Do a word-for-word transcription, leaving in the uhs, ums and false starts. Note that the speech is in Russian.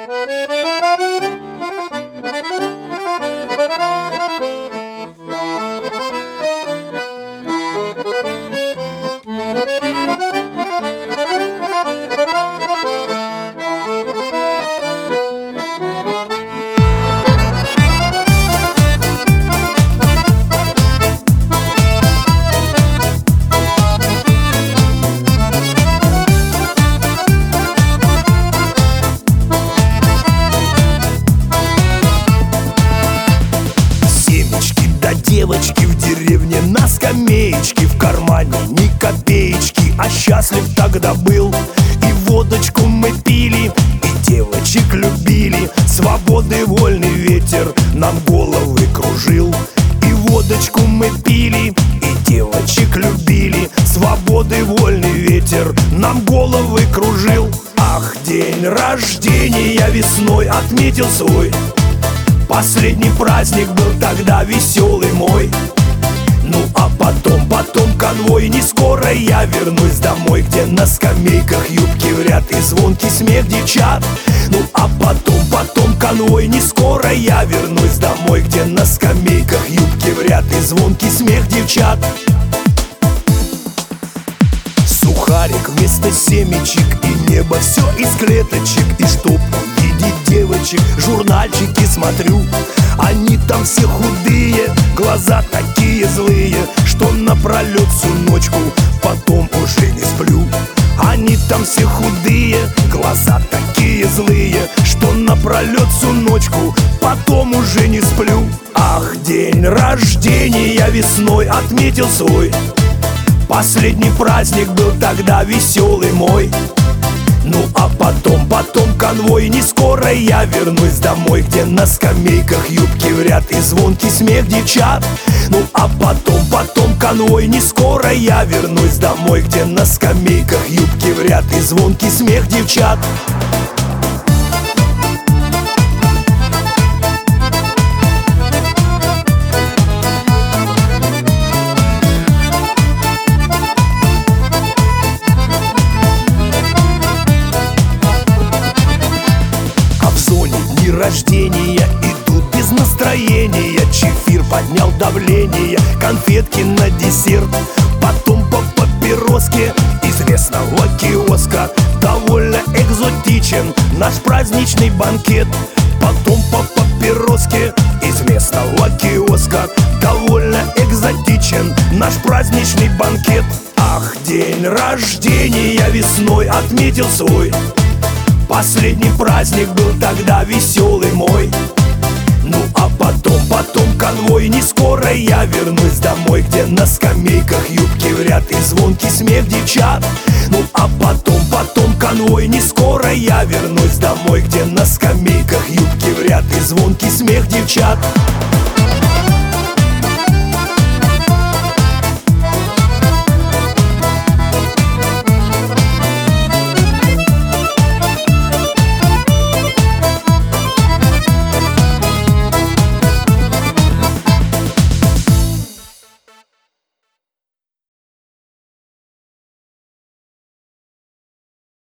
Девочки в деревне на скамеечке, в кармане ни копеечки, а счастлив тогда был. И водочку мы пили, и девочек любили. Свободы вольный ветер нам головы кружил. И водочку мы пили, и девочек любили. Свободы вольный ветер нам головы кружил. Ах, день рождения весной отметил свой. Последний праздник был тогда веселый мой. Ну а потом, потом конвой. Не скоро я вернусь домой, где на скамейках юбки в ряд и звонкий смех девчат. Ну а потом, потом конвой. Не скоро я вернусь домой, где на скамейках юбки в ряд и звонкий смех девчат. Сухарик вместо семечек и небо все из клеточек. И чтоб увидеть девочек, журнальчики смотрю. Они там все худые, глаза такие злые, что напролет всю ночку потом уже не сплю. Они там все худые, глаза такие злые, что напролет всю ночку потом уже не сплю. Ах, день рождения весной отметил свой. Последний праздник был тогда веселый мой. Ну а потом, потом конвой. Не скоро я вернусь домой, где на скамейках юбки в ряд и звонкий смех девчат. Ну а потом, потом конвой. Не скоро я вернусь домой, где на скамейках юбки в ряд и звонкий смех девчат. Рождения идут без настроения. Чефир поднял давление, конфетки на десерт. Потом по папироске известного киоска. Довольно экзотичен наш праздничный банкет. Потом по папироске из местного киоска. Довольно экзотичен наш праздничный банкет. Ах, день рождения весной отметил свой. Последний праздник был тогда веселый мой. Ну а потом, потом конвой. Не скоро я вернусь домой, где на скамейках юбки в ряд и звонкий смех девчат. Ну а потом, потом конвой. Не скоро я вернусь домой, где на скамейках юбки в ряд и звонкий смех девчат.